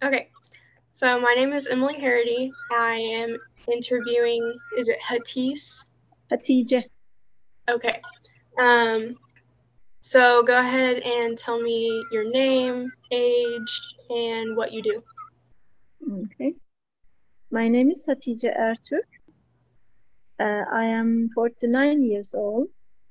Okay, so my name is Emily Harity. I am interviewing, is it Hatis? Hatice. Okay. Um, so go ahead and tell me your name, age, and what you do. Okay. My name is Hatice Ertürk. I am 49 years old.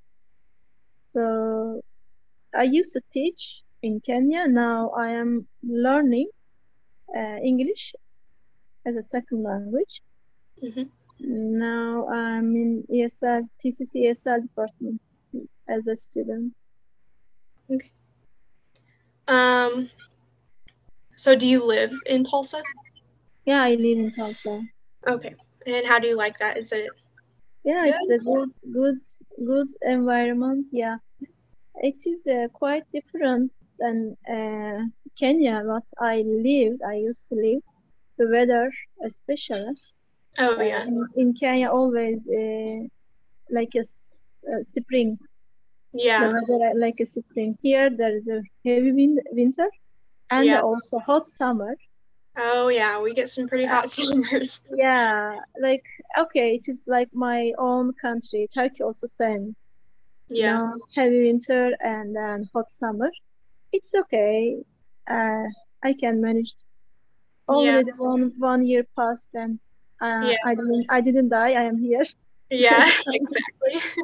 So I used to teach in Kenya. Now I am learning English as a second language. Mm-hmm. Now I'm in ESL, TCC ESL department as a student. Okay. Um, so do you live in Tulsa? Yeah, I live in Tulsa. Okay. And how do you like that? Is it Yeah, good? it's a good environment. Yeah, it is quite different than Kenya, what I lived. I used to live. The weather, especially Oh, yeah. in Kenya, always like spring. The Yeah. weather like a spring. Here, there is a heavy winter and Yeah. also hot summer. Oh, yeah. We get some pretty Uh, hot summers. yeah, like okay, it is like my own country. Turkey also same. Yeah. Heavy winter and then hot summer. It's okay. Uh, I can manage. Yeah. Already one year passed and Yeah. I didn't die. I am here. Yeah. Exactly.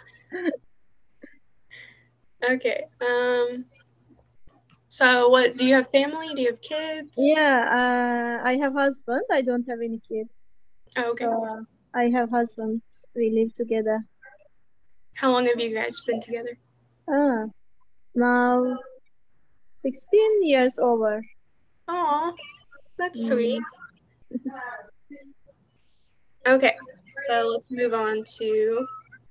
Okay. So what, do you have family? Do you have kids? Yeah, I have husband. I don't have any kids. Oh, So okay. I have husband. We live together. How long have you guys been together? Ah, now 16 years over. Aw, that's sweet. Mm. Okay, so let's move on to.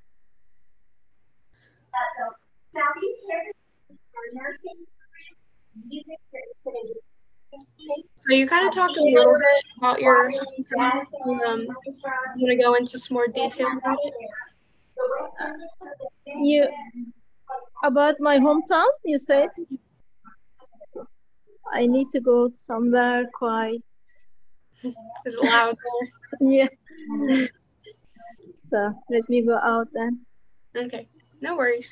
So you kind of talked a little bit about your hometown. You want to go into some more detail about it? You about my hometown? You said I need to go somewhere quiet. Is it loud Yeah. So let me go out then. there? Okay, no worries.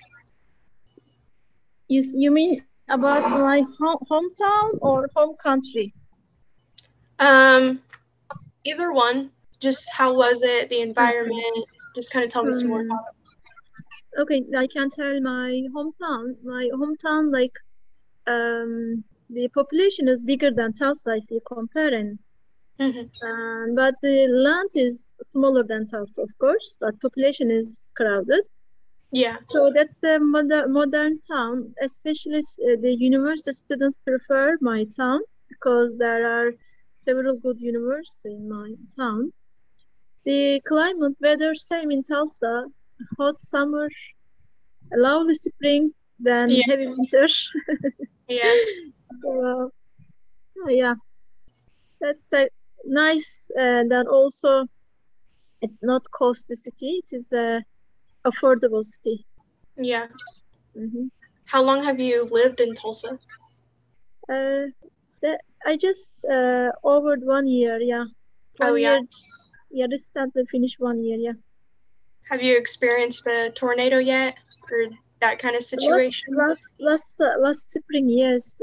You mean about my hometown or home country? Um, Either one. Just how was it? The Okay. environment. Just kind of tell me some more Hmm. about Okay, I can tell my hometown. My hometown, like the population is bigger than Tulsa if you compare it. it. Hmm. But the land is smaller than Tulsa, of course, but population is crowded. Yeah. So that's a modern town, especially the university students prefer my town because there are several good universities in my town. The climate, weather, same in Tulsa, hot summer, lovely spring, then Yeah. heavy winter. Yeah. So, yeah, that's nice. And then also, it's not costly city; it is a affordable city. Yeah. Hmm. How long have you lived in Tulsa? Uh, I just over 1 year, yeah, Oh, one yeah. year, yeah, recently finished 1 year, yeah. Have you experienced a tornado yet, or that kind of Last situation? last last last spring, yes.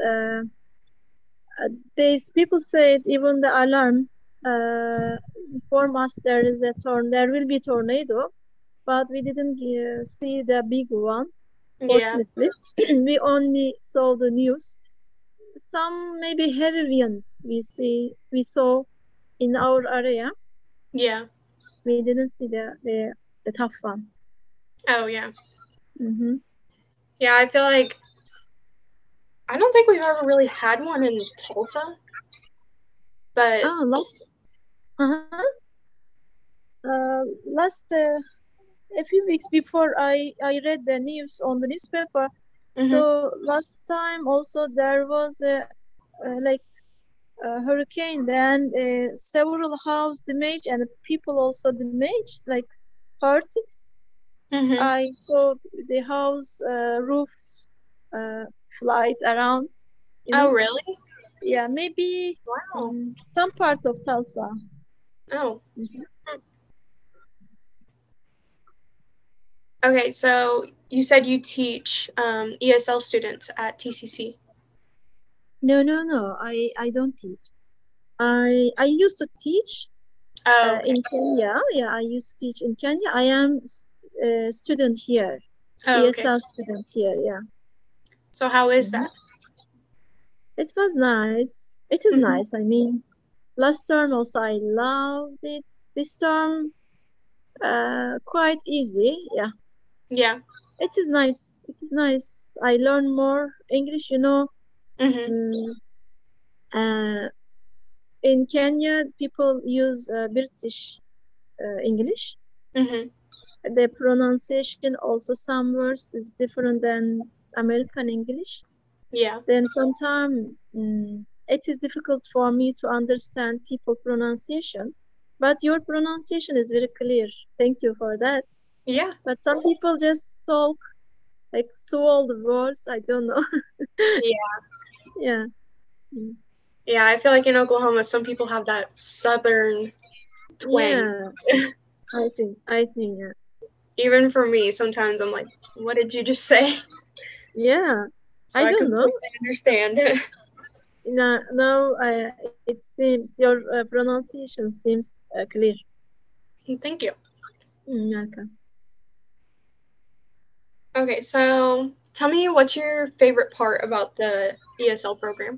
These people said even the alarm inform us there will be tornado, but we didn't see the big one. Yeah. Fortunately, we only saw the news. Some maybe heavy wind we saw in our area. Yeah. We didn't see the tough one. Oh, yeah. Mm-hmm. Yeah, I feel like I don't think we've ever really had one in Tulsa, but Ah, uh-huh. Last a few weeks before I read the news on the newspaper. hmm So last time also there was like a hurricane, then several house damage and people also damaged, like hurt it. hmm I saw the house roof uh, flight around, you Oh, know. really? Yeah, maybe Wow. some part of Tulsa. Oh. Mhm. Okay, so you said you teach ESL students at TCC. No. I don't teach. I used to teach Oh, okay. in Kenya. Yeah, I used to teach in Kenya. I am a student here, Oh, okay. ESL student here. Yeah. So how is Mhm. that? It was nice. It is nice. I mean, last term also I loved it. This term, quite easy. Yeah, Yeah. it is nice. It is nice. I learn more English. Mhm. Mm, uh, in Kenya, people use British English. Mhm. The pronunciation also some words is different than American English. Yeah. Then sometimes it is difficult for me to understand people pronunciation. But your pronunciation is very clear. Thank you for that. Yeah. But some people just talk like so all the words. I don't know. Yeah. Yeah. Mm. Yeah, I feel like in Oklahoma some people have that southern twang. Yeah. I think yeah. Even for me, sometimes I'm like, what did you just say? Yeah. So I I don't know. completely understand. No, it seems your pronunciation seems clear. Thank you. Okay. Okay, so tell me what's your favorite part about the ESL program?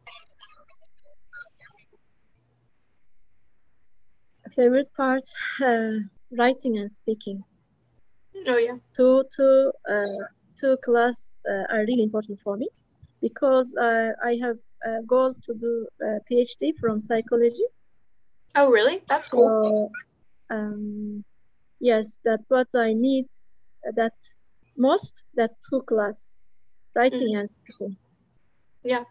Favorite part, uh, writing and speaking. Oh yeah. Two class are really important for me because I have a goal to do a PhD from psychology. Oh really? That's cool. So yes, that's what I need. That most that two class, writing Mhm. and speaking. Yeah.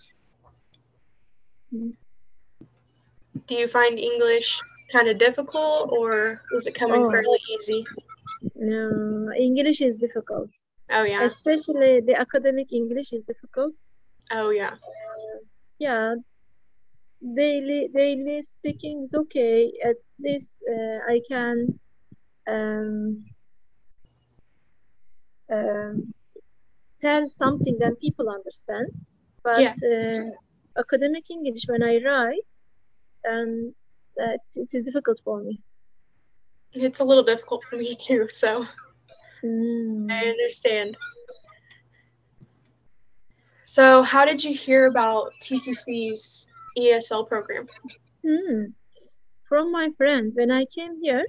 Mhm. Do you find English kind of difficult or is it coming Oh fairly easy? no, English is difficult, Oh yeah. especially the academic English is difficult. Oh yeah. Yeah, daily speaking is okay. At least I can um, um, tell something that people understand. But Yeah. academic English, when I write, and it is difficult for me. It's a little difficult for me too, so I Mm. understand. So, how did you hear about TCC's ESL program? Hmm. From my friend, when I came here,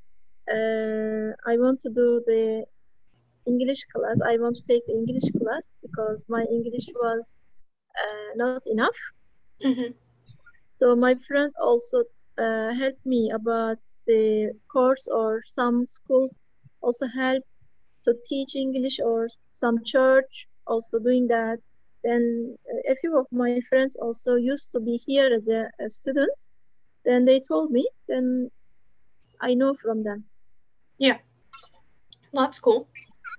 I want to do the English class. I want to take the English class because my English was not enough. Mhm. So my friend also helped me about the course or some school also help to teach English or some church also doing that. Then a few of my friends also used to be here as a students. Then they told me, then I know from them. Yeah, that's cool.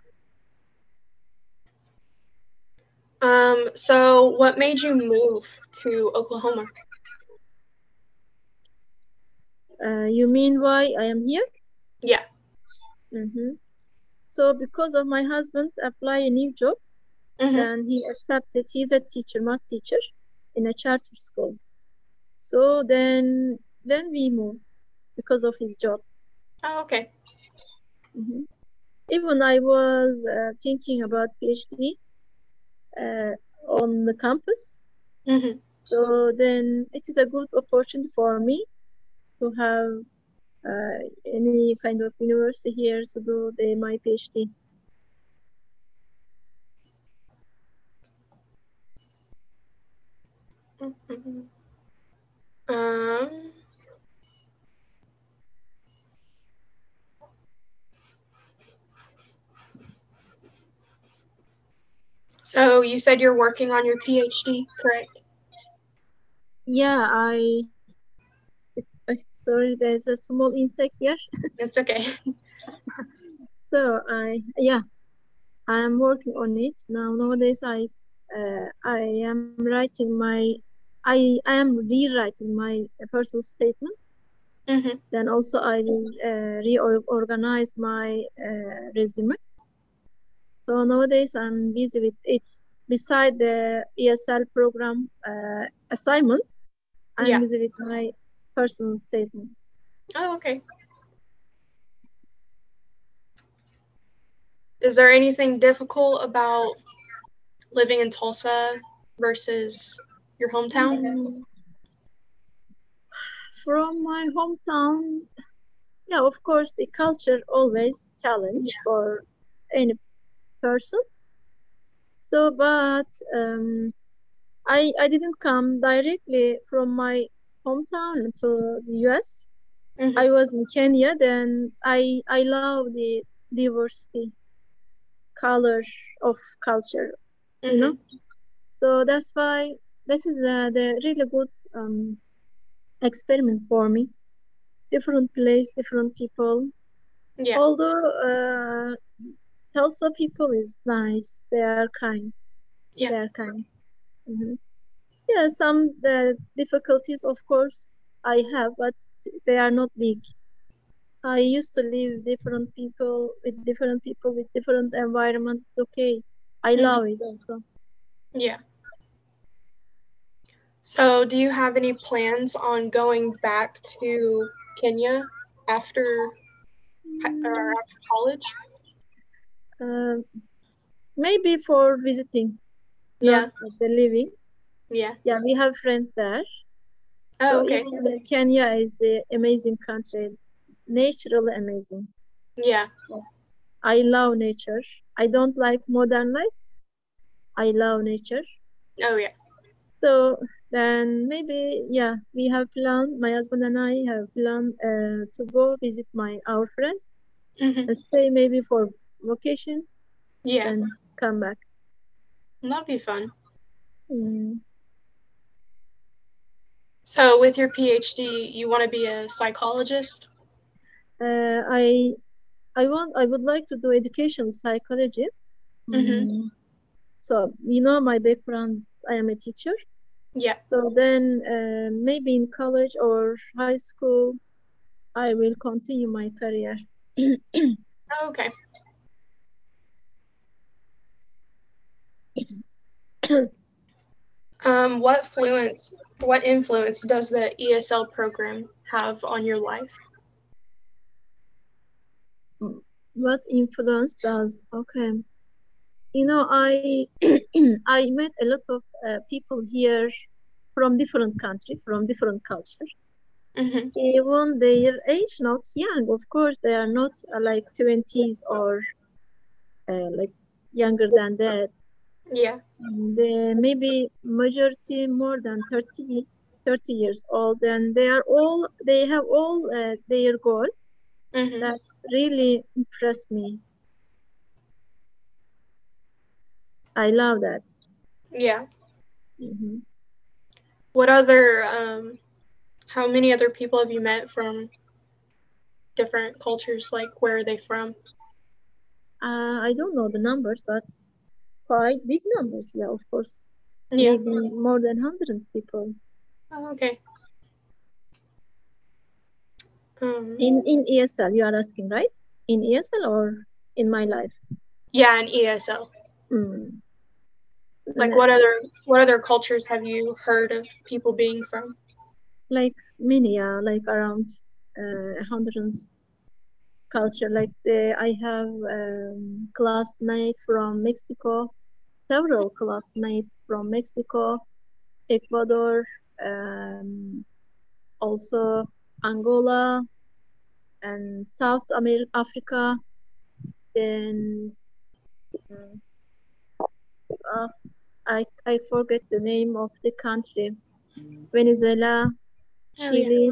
So what made you move to Oklahoma? You mean why I am here? Yeah. Mm-hmm. So because of my husband apply a new job, Mhm. then he accepted. He's a teacher, math teacher, in a charter school. So then we moved because of his job. Oh, okay. Hmm. Even I was thinking about PhD uh, on the campus. Mhm. So then it is a good opportunity for me to have any kind of university here to do my PhD. Mhm. Um. So you said you're working on your PhD, correct? Yeah, sorry, there's a small insect here. It's okay. So yeah, I'm working on it now. Nowadays, I am writing my I am rewriting my personal statement. Mm-hmm. Then also I will reorganize my resume. So nowadays I'm busy with it. Beside the ESL program assignment, I'm Yeah. busy with my personal statement. Oh, okay. Is there anything difficult about living in Tulsa versus your hometown? Mm, From my hometown, yeah, of course, the culture always challenge for any person. So, but I didn't come directly from my hometown to the US. Mm-hmm. I was in Kenya. Then I love the diversity, color of culture, you know. Mm-hmm. So that's why that is the really good experiment for me. Different place, different people. Yeah. Although Tulsa people is nice, they are kind. Yeah. They are kind. Hmm. Yeah, some the difficulties, of course, I have, but they are not big. I used to live different people with different environments. It's okay. I Mm-hmm. love it also. Yeah. So, do you have any plans on going back to Kenya after or Mm, after college? uh, Maybe for visiting, not Yeah. the living. Yeah. Yeah, we have friends there. Oh, So okay. even Kenya is the amazing country, naturally amazing. Yeah. Yes, I love nature. I don't like modern life. I love nature. Oh, yeah. So then maybe yeah, we have planned. My husband and I have planned to go visit our friends Mm-hmm. and stay maybe for vacation, Yeah. then come back. That'd be fun. Mm. So, with your PhD, you want to be a psychologist? Uh, I I would like to do education psychology. Mm-hmm. Mm. So you know my background. I am a teacher. Yeah. So then maybe in college or high school, I will continue my career. Oh, okay. What influence does the ESL program have on your life? What influence does? Okay. You know, I met a lot of people here from different country, from different culture. Mm-hmm. Even their age not young, of course, they are not like 20s or like younger than that. Yeah. They maybe majority more than 30 years old, and they have all their goal. Mm-hmm. That's really impressed me. I love that. Yeah. Hmm. What other how many other people have you met from different cultures? Like, where are they from? I don't know the numbers, but quite big numbers. Yeah, of course, Yeah. maybe more than hundreds people Oh, okay. Um, in ESL. You are asking, right? In ESL or in my life? yeah, and ESL. Mm. Like, Uh, what other cultures have you heard of people being from? like many, yeah, like around hundreds culture. Like I have classmate from Mexico, several classmates from Mexico, Ecuador, um, also Angola and South America, Africa. Then mm, uh, I forget the name of the country. Venezuela, Oh, yeah. Chile,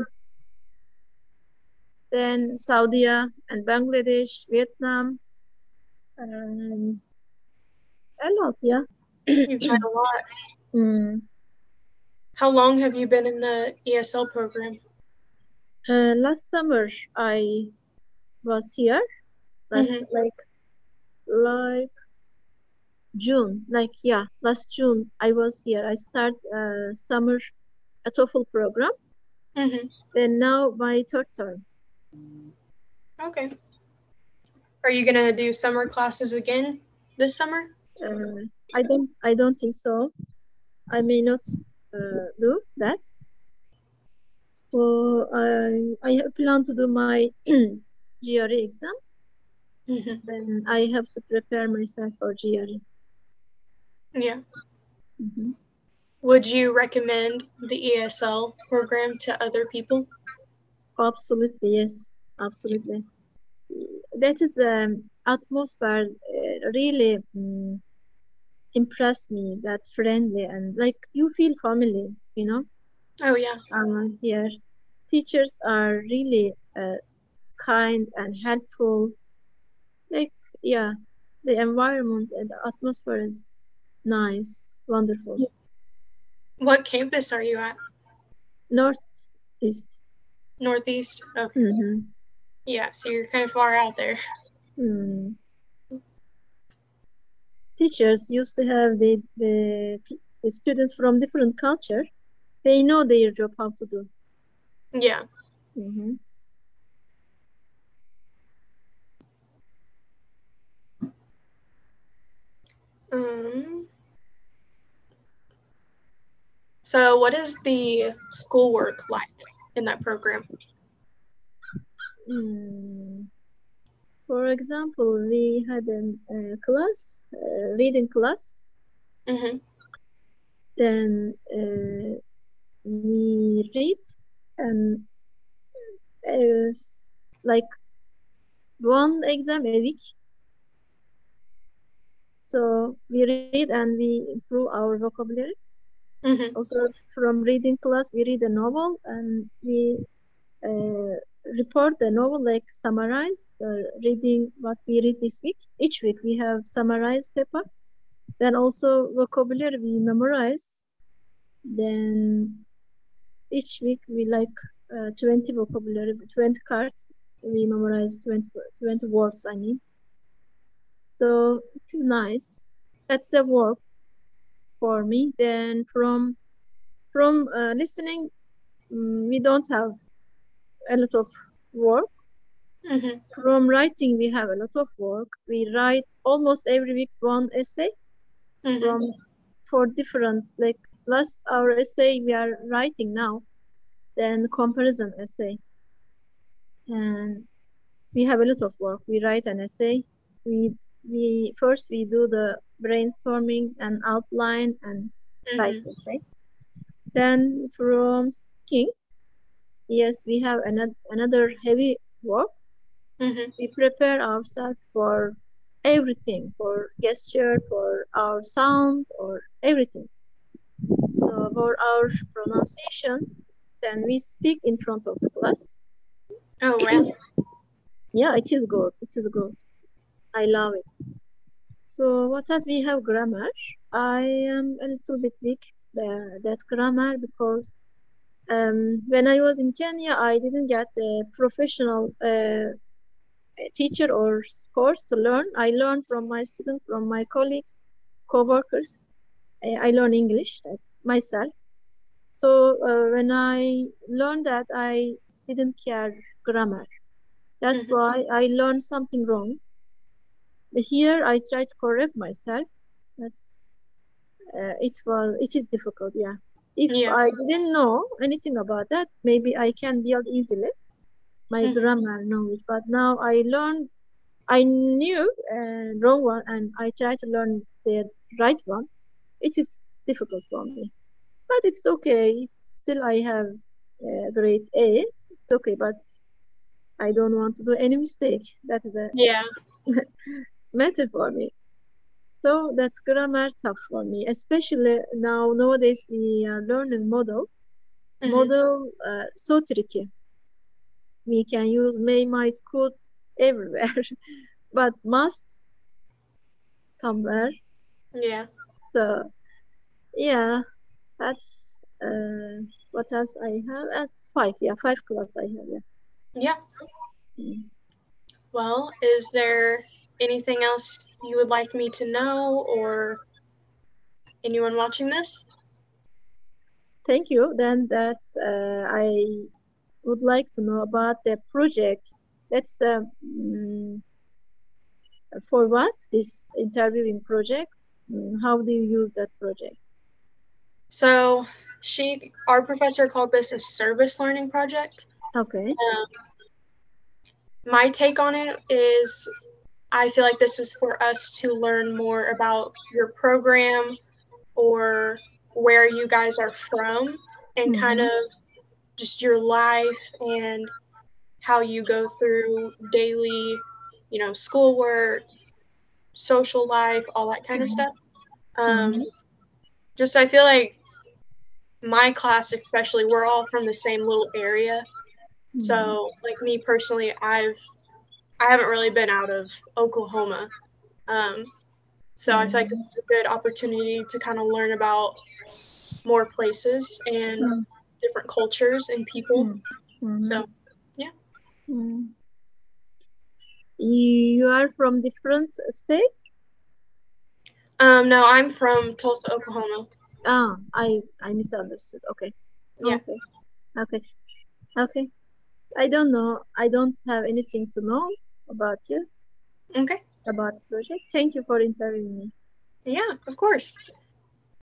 then Saudi and Bangladesh, Vietnam, and a lot, yeah. You've met a lot. Mm. How long have you been in the ESL program? Last summer I was here. Last Mm-hmm. like June, like yeah, last June I was here. I start summer. a TOEFL program. Mm-hmm. Then now my third term. Okay. Are you gonna do summer classes again this summer? I don't think so. I may not do that. So I have planned to do my GRE exam. Mm-hmm. Then I have to prepare myself for GRE. Yeah. Mm-hmm. Would you recommend the ESL program to other people? Absolutely, yes, absolutely. That is atmosphere really impressed me. That friendly and like you feel family, you know. Oh yeah. Here, teachers are really kind and helpful. Like yeah, the environment and the atmosphere is nice, wonderful. What campus are you at? Northeast. Northeast? Okay. Mm-hmm. Yeah, so you're kind of far out there. Mm. Teachers used to have the students from different culture. They know their job how to do. Yeah. Mm-hmm. Um, so what is the schoolwork like in that program? Mm. For example, we had a class, reading class. Mm-hmm. Then we read and uh, like one exam a week. So we read and we improve our vocabulary. Mm-hmm. Also, from reading class, we read a novel and we uh, report the novel, like summarize reading what we read this week. Each week we have summarized paper. Then also vocabulary we memorize. Then each week we like 20 vocabulary, 20 cards. We memorize 20 words, I mean. So it is nice. That's a work for me. Then from listening, we don't have a lot of work. Mm-hmm. From writing, we have a lot of work. We write almost every week one essay Mm-hmm. from for different like plus our essay we are writing now, then comparison essay. And we have a lot of work. We write an essay. We first we do the brainstorming and outline and write Mm-hmm. essay. Then from speaking, yes, we have another heavy work. Mm-hmm. We prepare ourselves for everything, for gesture, for our sound, or everything. So for our pronunciation, then we speak in front of the class. Oh, wow. Yeah, it is good. It is good. I love it. So what else we have grammar? I am a little bit weak that grammar because when I was in Kenya, I didn't get a professional teacher or course to learn. I learned from my students, from my colleagues, co-workers. I learn English that's myself. So when I learned that, I didn't care grammar. That's Mm-hmm. why I learned something wrong. But here I try to correct myself. That's it is difficult, yeah. If Yeah. I didn't know anything about that, maybe I can build easily my Mm-hmm. grammar knowledge. But now I knew wrong one, and I try to learn the right one. It is difficult for me, but it's okay. Still, I have grade A. It's okay, but I don't want to do any mistake. That is a Yeah. matter for me. So that's grammar tough for me, especially now nowadays we are learning model. Mm-hmm. Model so tricky. We can use may, might, could everywhere, but must somewhere. Yeah. So yeah, that's what else I have. That's five. Yeah, five class I have. Yeah. Yeah. Mm. Well, is there anything else you would like me to know or anyone watching this? Thank you. Then that's I would like to know about the project. That's for what this interviewing project? How do you use that project? So our professor called this a service learning project. Okay. My take on it is I feel like this is for us to learn more about your program or where you guys are from and kind Mm-hmm. of just your life and how you go through daily, schoolwork, social life, all that kind of stuff. Mm-hmm. Just I feel like my class especially, we're all from the same little area. Mm-hmm. So like me personally, I haven't really been out of Oklahoma. So I feel like this is a good opportunity to kind of learn about more places and different cultures and people. Mm-hmm. So yeah. Mm. You are from different states? No, I'm from Tulsa, Oklahoma. Ah, I misunderstood. Okay. Yeah. Okay. Okay. Okay. I don't know. I don't have anything to know about you, Okay. about the project. Thank you for interviewing me. Yeah, of course.